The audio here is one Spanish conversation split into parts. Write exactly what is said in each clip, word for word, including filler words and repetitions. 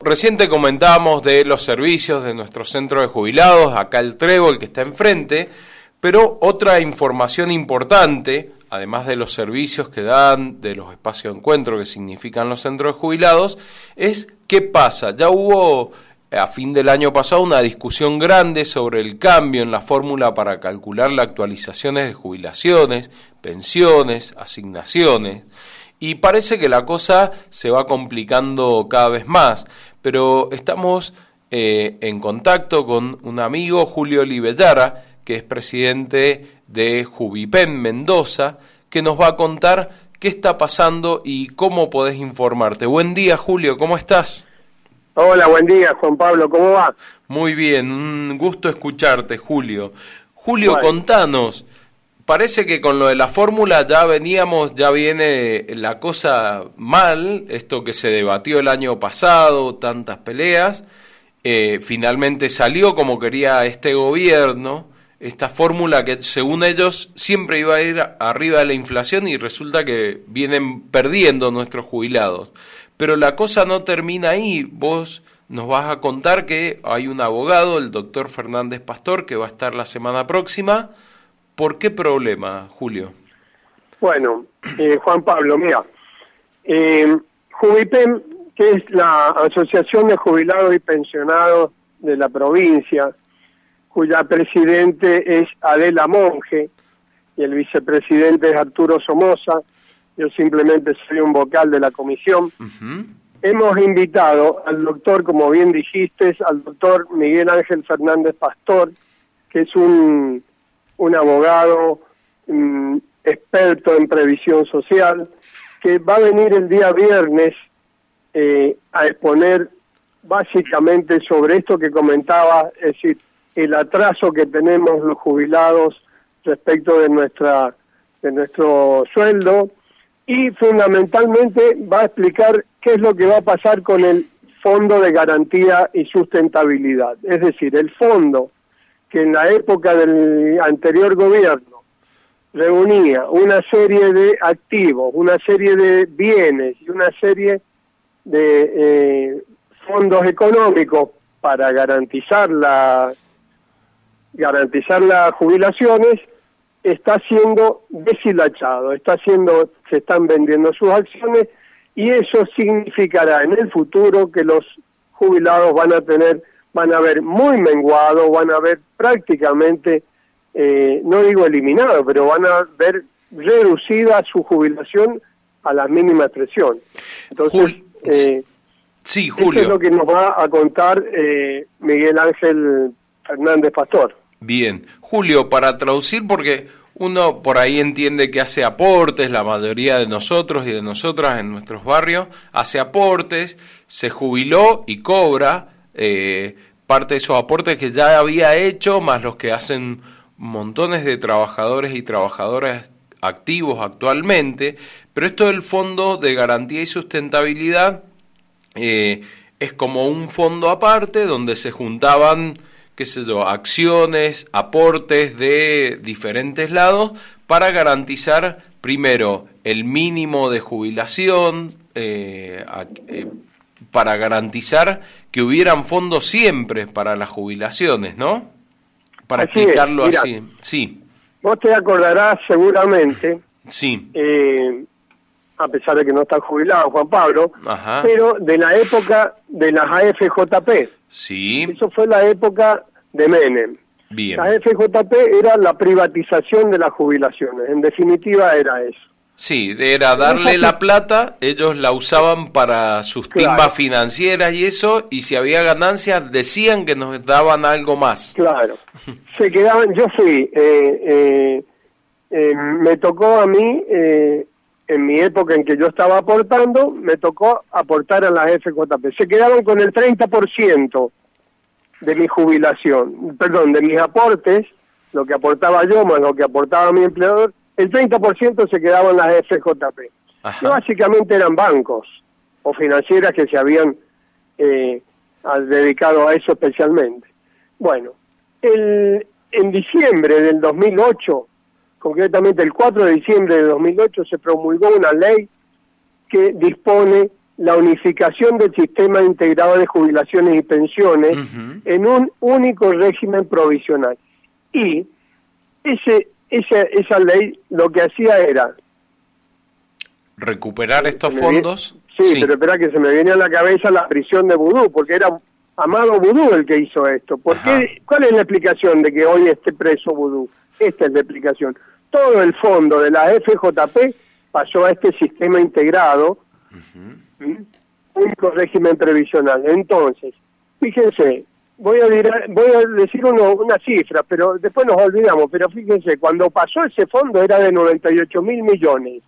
recién te comentábamos de los servicios de nuestro centro de jubilados, acá el Trébol que está enfrente, pero otra información importante, además de los servicios que dan, de los espacios de encuentro que significan los centros de jubilados, es qué pasa. Ya hubo a fin del año pasado una discusión grande sobre el cambio en la fórmula para calcular las actualizaciones de jubilaciones, pensiones, asignaciones, y parece que la cosa se va complicando cada vez más, pero estamos eh, en contacto con un amigo, Julio Olivellara, que es presidente de Jubipen Mendoza, que nos va a contar qué está pasando y cómo podés informarte. Buen día, Julio, ¿cómo estás? Hola, buen día, Juan Pablo, ¿cómo va? Muy bien, un gusto escucharte, Julio. Julio, bueno. Contanos, parece que con lo de la fórmula ya veníamos, ya viene la cosa mal, esto que se debatió el año pasado, tantas peleas, eh, finalmente salió como quería este gobierno, esta fórmula que según ellos siempre iba a ir arriba de la inflación y resulta que vienen perdiendo nuestros jubilados. Pero la cosa no termina ahí. Vos nos vas a contar que hay un abogado, el doctor Fernández Pastor, que va a estar la semana próxima. ¿Por qué problema, Julio? Bueno, eh, Juan Pablo, mira, eh, Jubipen, que es la Asociación de Jubilados y Pensionados de la provincia, cuya presidente es Adela Monge y el vicepresidente es Arturo Somoza, yo simplemente soy un vocal de la comisión. Uh-huh. Hemos invitado al doctor, como bien dijiste, al doctor Miguel Ángel Fernández Pastor, que es un, un abogado um, experto en previsión social, que va a venir el día viernes eh, a exponer básicamente sobre esto que comentaba, es decir, el atraso que tenemos los jubilados respecto de nuestra de nuestro sueldo, y fundamentalmente va a explicar qué es lo que va a pasar con el Fondo de Garantía y Sustentabilidad. Es decir, el fondo que en la época del anterior gobierno reunía una serie de activos, una serie de bienes y una serie de eh, fondos económicos para garantizar la garantizar las jubilaciones, está siendo deshilachado, está siendo, se están vendiendo sus acciones, y eso significará en el futuro que los jubilados van a tener, van a ver muy menguado, van a ver prácticamente, eh, no digo eliminado, pero van a ver reducida su jubilación a la mínima expresión. Entonces, Jul eh, sí, Julio. Eso es lo que nos va a contar eh, Miguel Ángel Fernández Pastor. Bien, Julio, para traducir, porque uno por ahí entiende que hace aportes, la mayoría de nosotros y de nosotras en nuestros barrios, hace aportes, se jubiló y cobra eh, parte de esos aportes que ya había hecho, más los que hacen montones de trabajadores y trabajadoras activos actualmente, pero esto del Fondo de Garantía y Sustentabilidad eh, es como un fondo aparte donde se juntaban, qué sé yo, acciones, aportes de diferentes lados para garantizar primero el mínimo de jubilación, eh, eh, para garantizar que hubieran fondos siempre para las jubilaciones, ¿no? Para así explicarlo es, así. Sí. Vos te acordarás seguramente, sí. eh, a pesar de que no estás jubilado, Juan Pablo, Ajá. pero de la época de las A F J P. Sí. Eso fue la época de Menem. Bien. La A F J P era la privatización de las jubilaciones, en definitiva era eso. Sí, era darle la plata, ellos la usaban para sus claro. timbas financieras y eso, y si había ganancias decían que nos daban algo más. Claro, se quedaban, yo fui, eh, eh, eh, me tocó a mí, eh, en mi época en que yo estaba aportando, me tocó aportar a las F J P. Se quedaban con el treinta por ciento de mi jubilación, perdón, de mis aportes, lo que aportaba yo más lo que aportaba mi empleador, el treinta por ciento se quedaban las F J P. Que básicamente eran bancos o financieras que se habían eh, dedicado a eso especialmente. Bueno, el, en diciembre del dos mil ocho, concretamente el cuatro de diciembre de dos mil ocho, se promulgó una ley que dispone la unificación del sistema integrado de jubilaciones y pensiones uh-huh. en un único régimen provisional. Y ese esa, esa ley lo que hacía era... ¿Recuperar estos fondos? Sí, sí, pero espera que se me viene a la cabeza la prisión de Vudú, porque era Amado Vudú el que hizo esto. ¿Por qué? ¿Cuál es la explicación de que hoy esté preso Vudú? Esta es la explicación. Todo el fondo de la F J P pasó a este sistema integrado, uh-huh. ¿sí? Único régimen previsional. Entonces, fíjense, voy a, dir- voy a decir uno, una cifra, pero después nos olvidamos, pero fíjense, cuando pasó ese fondo era de noventa y ocho mil millones,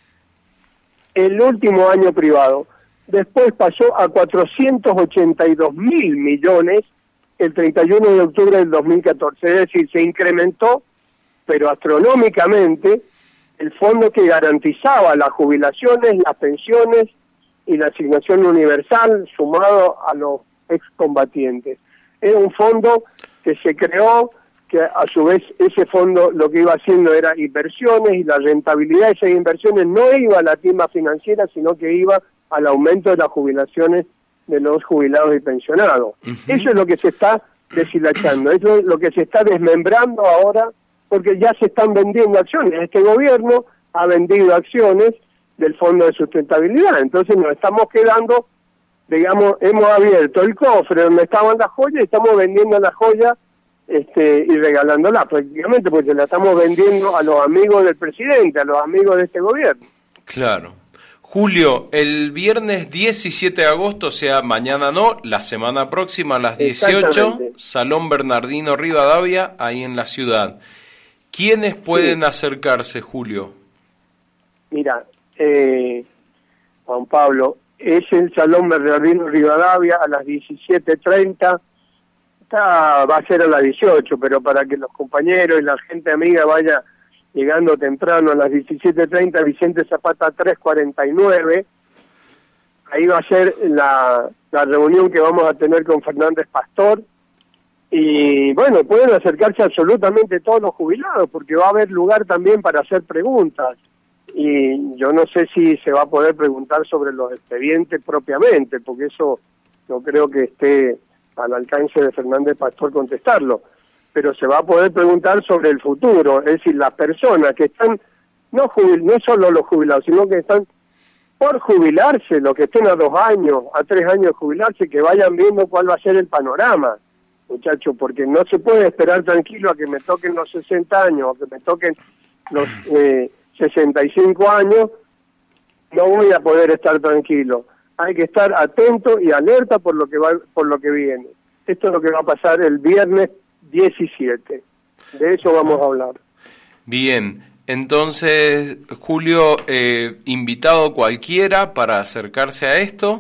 el último año privado. Después pasó a cuatrocientos ochenta y dos mil millones el treinta y uno de octubre del dos mil catorce, es decir, se incrementó, pero astronómicamente, el fondo que garantizaba las jubilaciones, las pensiones y la asignación universal sumado a los excombatientes. Era un fondo que se creó, que a su vez ese fondo lo que iba haciendo era inversiones, y la rentabilidad de esas inversiones no iba a la timba financiera, sino que iba al aumento de las jubilaciones de los jubilados y pensionados. Uh-huh. Eso es lo que se está deshilachando, eso es lo que se está desmembrando ahora, porque ya se están vendiendo acciones. Este gobierno ha vendido acciones del Fondo de Sustentabilidad, entonces nos estamos quedando, digamos, hemos abierto el cofre donde estaban las joyas y estamos vendiendo las joyas este, y regalándolas prácticamente, porque la estamos vendiendo a los amigos del presidente, a los amigos de este gobierno. Claro. Julio, el viernes diecisiete de agosto, o sea, mañana no, la semana próxima a las dieciocho, Salón Bernardino Rivadavia, ahí en la ciudad. ¿Quiénes pueden sí. acercarse, Julio? Mira, eh, Juan Pablo, es el Salón Bernardino Rivadavia a las diecisiete treinta, está, va a ser a las dieciocho, pero para que los compañeros y la gente amiga vaya llegando temprano a las diecisiete treinta, Vicente Zapata tres cuarenta y nueve, ahí va a ser la, la reunión que vamos a tener con Fernández Pastor, y bueno, pueden acercarse absolutamente todos los jubilados, porque va a haber lugar también para hacer preguntas, y yo no sé si se va a poder preguntar sobre los expedientes propiamente, porque eso no creo que esté al alcance de Fernández Pastor contestarlo, pero se va a poder preguntar sobre el futuro, es decir, las personas que están, no jubil, no solo los jubilados, sino que están por jubilarse, los que estén a dos años, a tres años de jubilarse, que vayan viendo cuál va a ser el panorama, muchachos, porque no se puede esperar tranquilo a que me toquen los sesenta años, o que me toquen los eh, sesenta y cinco años, no voy a poder estar tranquilo. Hay que estar atento y alerta por lo que va, por lo que viene. Esto es lo que va a pasar el viernes diecisiete. De eso vamos a hablar. Bien, entonces, Julio, eh, invitado cualquiera para acercarse a esto.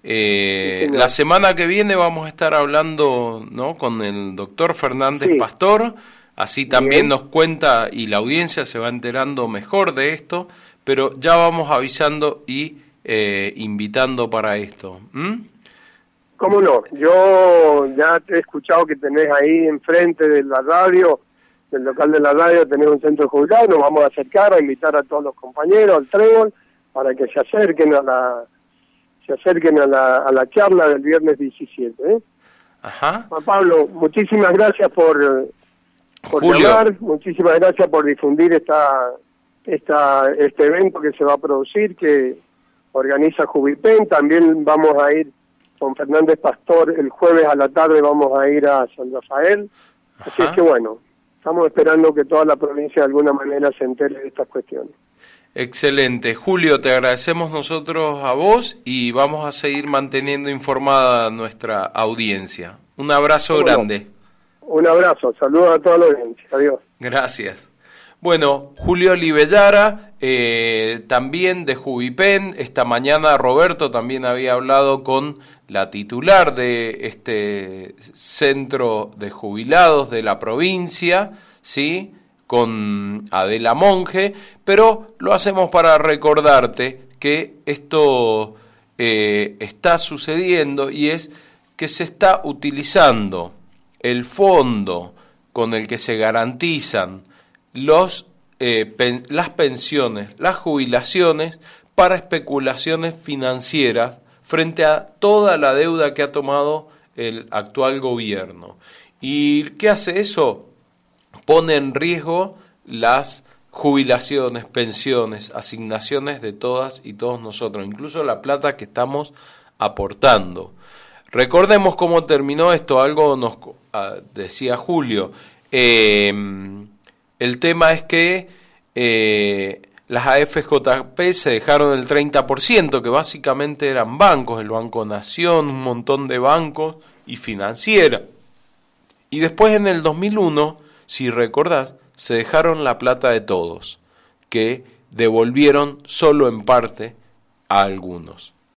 Eh, sí, la semana que viene vamos a estar hablando, ¿no?, con el doctor Fernández sí. Pastor, así también Bien. nos cuenta y la audiencia se va enterando mejor de esto, pero ya vamos avisando y eh, invitando para esto. ¿Mm? ¿Cómo no? Yo ya te he escuchado que tenés ahí enfrente de la radio, del local de la radio, tenés un centro jubilado, nos vamos a acercar a invitar a todos los compañeros al trébol para que se acerquen a la se acerquen a la, a la charla del viernes diecisiete. ¿eh? Ajá. Juan Pablo, muchísimas gracias por, por Julio. llamar, muchísimas gracias por difundir esta, esta este evento que se va a producir, que organiza Jubipen. También vamos a ir con Fernández Pastor el jueves a la tarde, vamos a ir a San Rafael. Ajá. Así es que bueno, estamos esperando que toda la provincia de alguna manera se entere de estas cuestiones. Excelente. Julio, te agradecemos nosotros a vos y vamos a seguir manteniendo informada a nuestra audiencia. Un abrazo grande. No? Un abrazo, saludos a toda la audiencia. Adiós. Gracias. Bueno, Julio Livellara, eh, también de Jubipen. Esta mañana Roberto también había hablado con la titular de este centro de jubilados de la provincia, ¿sí?, con Adela Monge, pero lo hacemos para recordarte que esto eh, está sucediendo, y es que se está utilizando el fondo con el que se garantizan los eh, pen, las pensiones, las jubilaciones, para especulaciones financieras frente a toda la deuda que ha tomado el actual gobierno. ¿Y qué hace eso? Pone en riesgo las jubilaciones, pensiones, asignaciones de todas y todos nosotros, incluso la plata que estamos aportando. Recordemos cómo terminó esto, algo nos uh, decía Julio. Eh, el tema es que eh, las A F J P se dejaron el treinta por ciento, que básicamente eran bancos, el Banco Nación, un montón de bancos y financieras. Y después en el dos mil uno, si recordás, se dejaron la plata de todos, que devolvieron solo en parte a algunos.